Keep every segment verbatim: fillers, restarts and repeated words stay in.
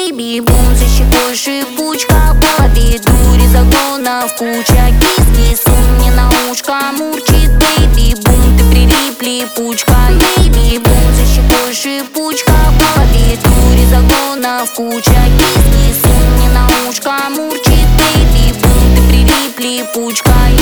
Бэйби-бум, за щекой шипучка, в голове дури, загонов куча. Кис-кис, он мне на ушко мурчит. Бэйби-бум, ты прилип, липучка. Бэйби-бум, за щекой шипучка, в голове дури, загонов куча. Кис-кис, он мне на ушко мурчит. Бэйби-бум, ты прилип, липучкой.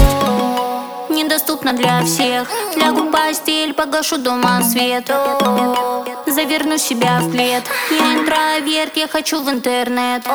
Недоступна для всех. Лягу в постель, погашу дома свет. Заверну себя в плед. Я интроверт, я хочу в интернет.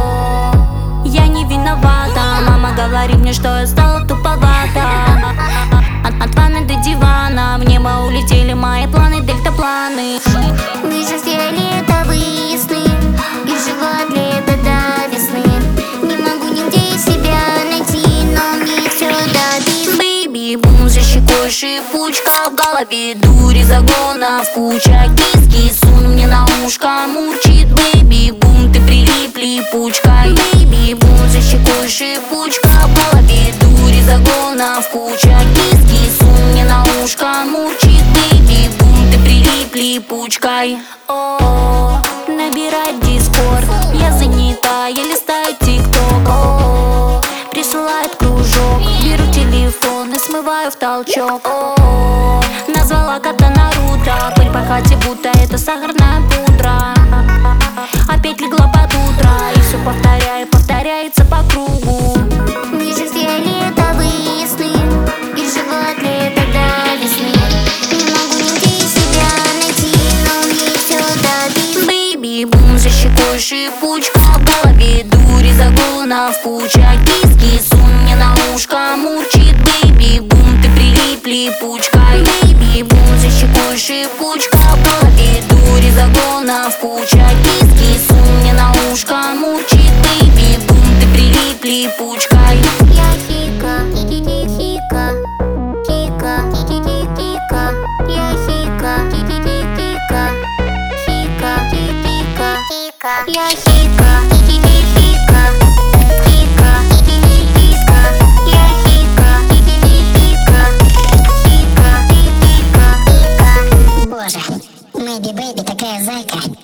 Я не виновата. Мама говорит мне, что я стала туповата. От, от ванны до дивана в небо улетели мои планы, дельтапланы. Вижу фиолетовые сны и живот лето до весны. Не могу нигде себя найти, но мне все дадут. Бэйби-бум, за щекой шипучка, в голове дури, загонов куча. Кис-кис, он мне на ушко мурчит. Бэйби-бум, ты прилип, липучкой. Бэйби-бум, за щекой шипучка, в голове дури, загонов куча. Кис-кис, он мне на ушко мурчит. Бэйби-бум, ты прилип, липучкой. О, набирать дискорд, я занята, я листаю тикток. О, присылает кружок, беру телефон и смываю в толчок. О, назвала кота Наруто, пыль по хате, будто это сахарная пудра. Опять легла под утро, и все повторяю, повторяется по кругу. Вижу фиолетовые сны и живот лето до весны. Не могу нигде себя найти, но мне все дадут. Бэйби-бум, за щекой шипучка, в голове дури, загонов куча. Кис-кис, он мне на ушко мурчит. Бэйби-бум, ты прилип, липучкой. Бэйби-бум, за щекой шипучка, в голове дури, загонов куча. Кис-кис, он мне на ушко мурчит. Бэйби-бум, ты прилип, липучкой. Я хика, хика, хика, хика, хика. Я хика, хика, хика, хика, хика. Я хика, хика, хика, хика. Я хика, хика, хика, хика, хика. Боже, Мэйби Бэйби такая зайка.